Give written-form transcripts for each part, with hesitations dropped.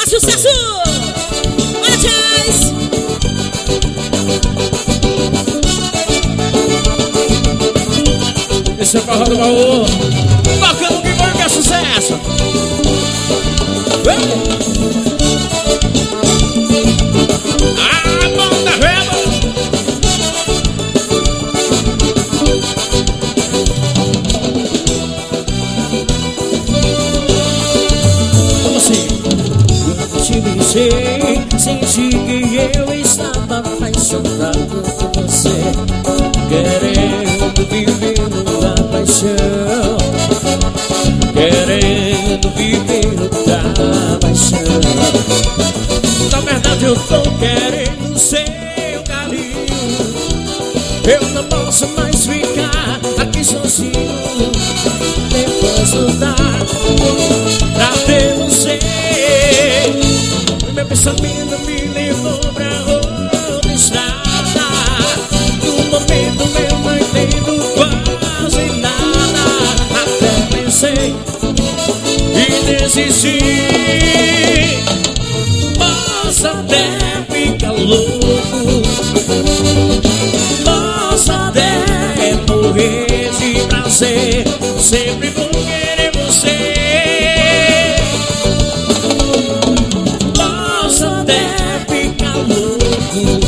sucesso! Olha, Jazz! Esse é o Barra do Baú. Tocando que vai que é sucesso. Ah, banda vela. Como assim? Quando te beijei, senti que eu estava apaixonado por você, querendo viver numa paixão, querendo viver numa paixão. Na verdade eu tô querendo seu carinho. Eu não posso mais ficar aqui sozinho, depois lutar pra ter você. Meu pensamento me levou pra outra estrada. No momento eu não entendo quase nada. Até pensei e desisti. Posso até ficar louco, posso até morrer de prazer, sempre vou querer você. Posso até ficar louco,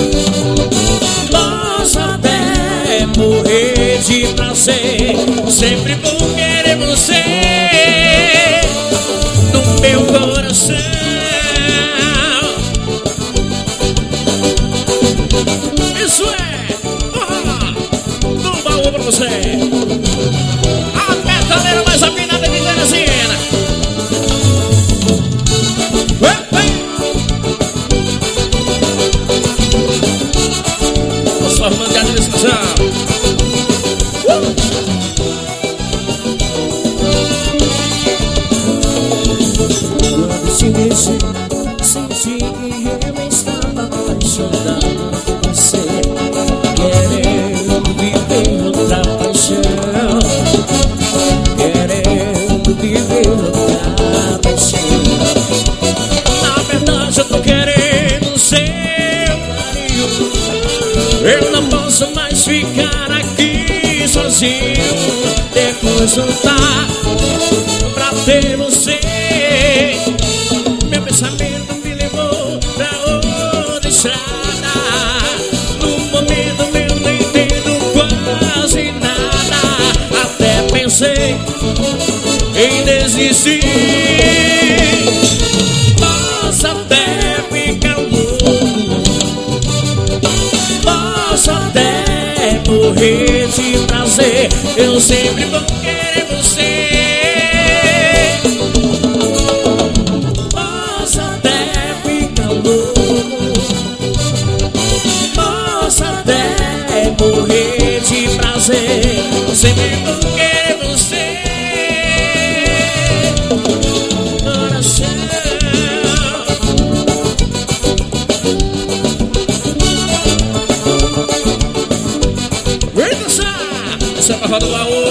posso até morrer de prazer, sempre vou querer você no meu coração. Isso é do Baú pra você. A metaleira mais afinada de Teresina. Nossa formando de administração. Quando te beijei, senti que eu estava apaixonado por você, querendo viver outra paixão, querendo viver outra paixão. Na verdade eu tô querendo seu carinho. Eu não posso mais ficar aqui sozinho, depois voltar pra ter você. Meu pensamento me levou pra outra estrada. No momento eu não entendo quase nada. Até pensei em desistir. Posso até ficar louco, posso até morrer de prazer, eu sempre vou querer você. Posso até ficar louco, posso até morrer de prazer, eu sempre vou querer você. Coração. Essa é a Barra do Baú.